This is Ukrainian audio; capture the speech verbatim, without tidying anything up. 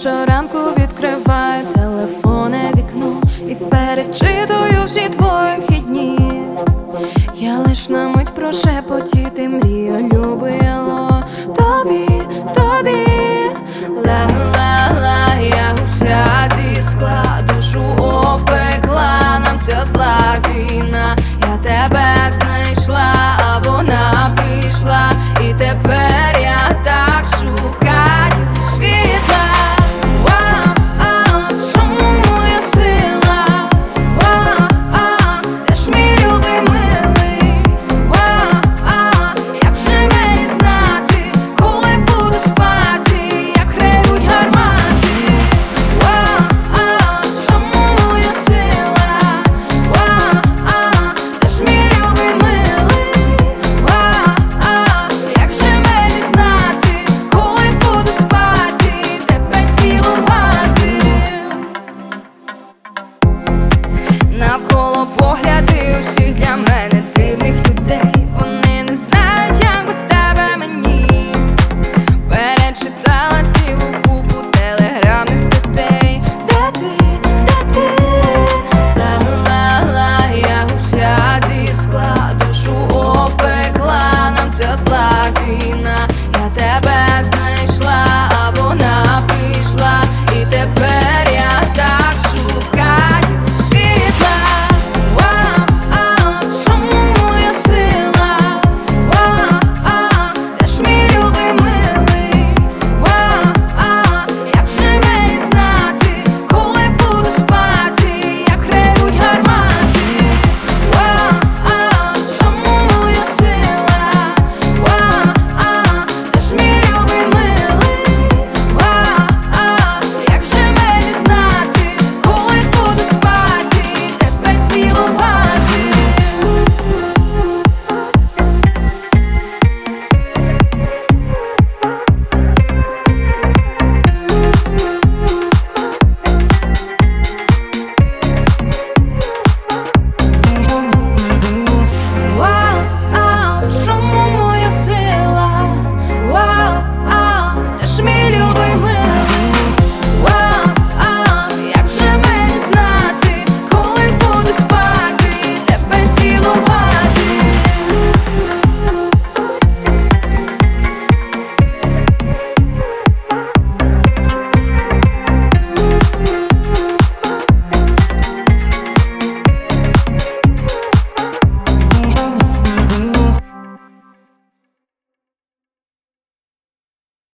щоранку відкриваю телефоне вікно і перечитую всі твої вхідні. Я лиш на мить прошепотіти мрію, любий, алло, тобі, тобі. Ла-ла-ла, я уся зі скла, душу опекла, нам ця зла війна, я тебе знайшла.